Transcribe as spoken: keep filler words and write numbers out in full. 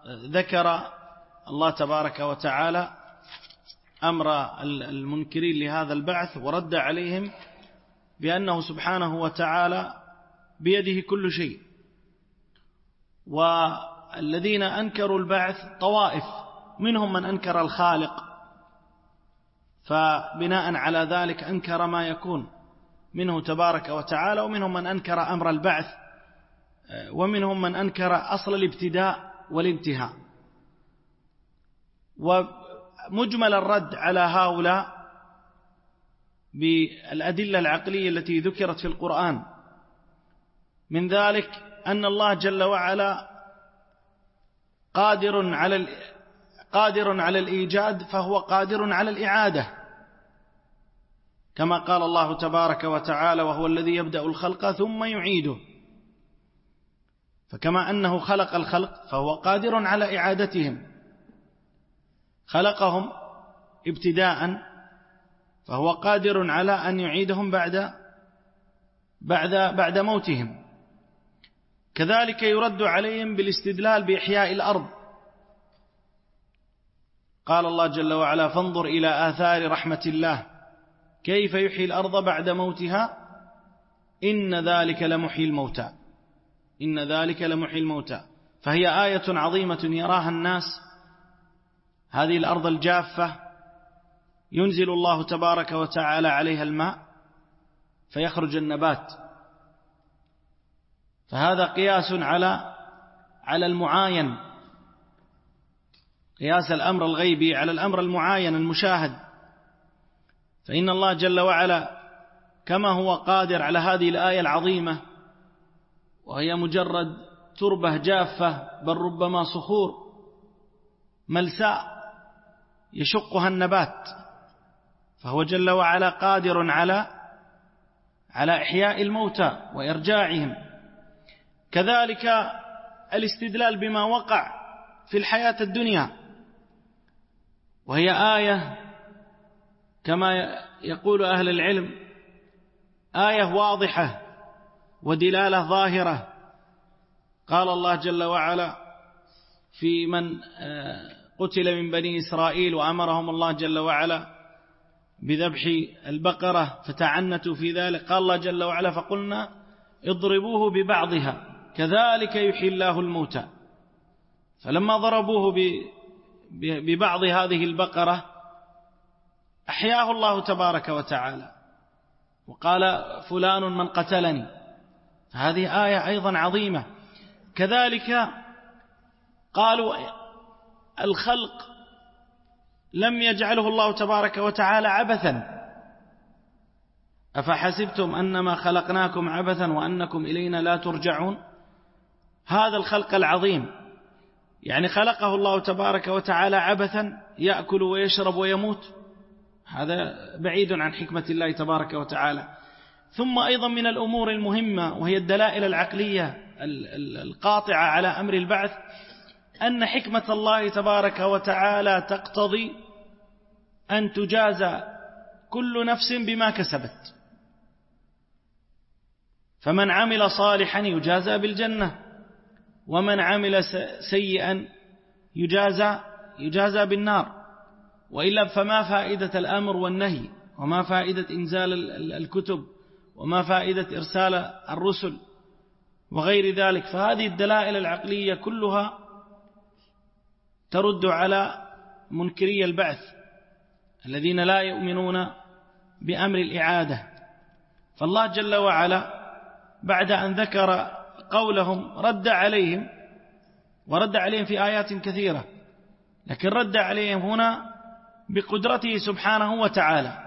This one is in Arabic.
ذكر الله تبارك وتعالى أمر المنكرين لهذا البعث ورد عليهم بأنه سبحانه وتعالى بيده كل شيء. والذين أنكروا البعث طوائف، منهم من أنكر الخالق فبناء على ذلك أنكر ما يكون منه تبارك وتعالى، ومنهم من أنكر أمر البعث، ومنهم من أنكر أصل الابتداء والانتهاء. ومجمل الرد على هؤلاء بالأدلة العقلية التي ذكرت في القرآن، من ذلك أن الله جل وعلا قادر على قادر على الإيجاد فهو قادر على الإعادة، كما قال الله تبارك وتعالى: وهو الذي يبدأ الخلق ثم يعيده. فكما أنه خلق الخلق فهو قادر على إعادتهم، خلقهم ابتداء فهو قادر على أن يعيدهم بعد بعد بعد موتهم. كذلك يرد عليهم بالاستدلال بإحياء الأرض. قال الله جل وعلا: فانظر إلى آثار رحمة الله كيف يحيي الأرض بعد موتها إن ذلك لمحيي الموتى إن ذلك لمحيي الموتى. فهي آية عظيمة يراها الناس. هذه الأرض الجافة ينزل الله تبارك وتعالى عليها الماء فيخرج النبات، فهذا قياس على على المعاين، قياس الأمر الغيبي على الأمر المعاين المشاهد. فإن الله جل وعلا كما هو قادر على هذه الآية العظيمة، وهي مجرد تربة جافة بل ربما صخور ملساء يشقها النبات، فهو جل وعلا قادر على على إحياء الموتى وإرجاعهم. كذلك الاستدلال بما وقع في الحياة الدنيا، وهي آية كما يقول أهل العلم آية واضحة ودلالة ظاهرة. قال الله جل وعلا في من قتل من بني إسرائيل وأمرهم الله جل وعلا بذبح البقرة فتعنتوا في ذلك، قال الله جل وعلا: فقلنا اضربوه ببعضها كذلك يحيي الله الموتى. فلما ضربوه ببعض هذه البقرة أحياه الله تبارك وتعالى، وقال: فلان من قتلني. هذه آية أيضا عظيمة. كذلك قالوا الخلق لم يجعله الله تبارك وتعالى عبثا، أفحسبتم أنما خلقناكم عبثا وأنكم إلينا لا ترجعون. هذا الخلق العظيم يعني خلقه الله تبارك وتعالى عبثا يأكل ويشرب ويموت، هذا بعيد عن حكمة الله تبارك وتعالى. ثم أيضا من الأمور المهمة وهي الدلائل العقلية القاطعة على أمر البعث، أن حكمة الله تبارك وتعالى تقتضي أن تجازى كل نفس بما كسبت، فمن عمل صالحا يجازى بالجنة، ومن عمل سيئا يجازى يجازى بالنار. وإلا فما فائدة الأمر والنهي، وما فائدة إنزال الكتب، وما فائدة إرسال الرسل وغير ذلك. فهذه الدلائل العقلية كلها ترد على منكري البعث الذين لا يؤمنون بأمر الإعادة. فالله جل وعلا بعد أن ذكر قولهم رد عليهم، ورد عليهم في آيات كثيرة، لكن رد عليهم هنا بقدرته سبحانه وتعالى،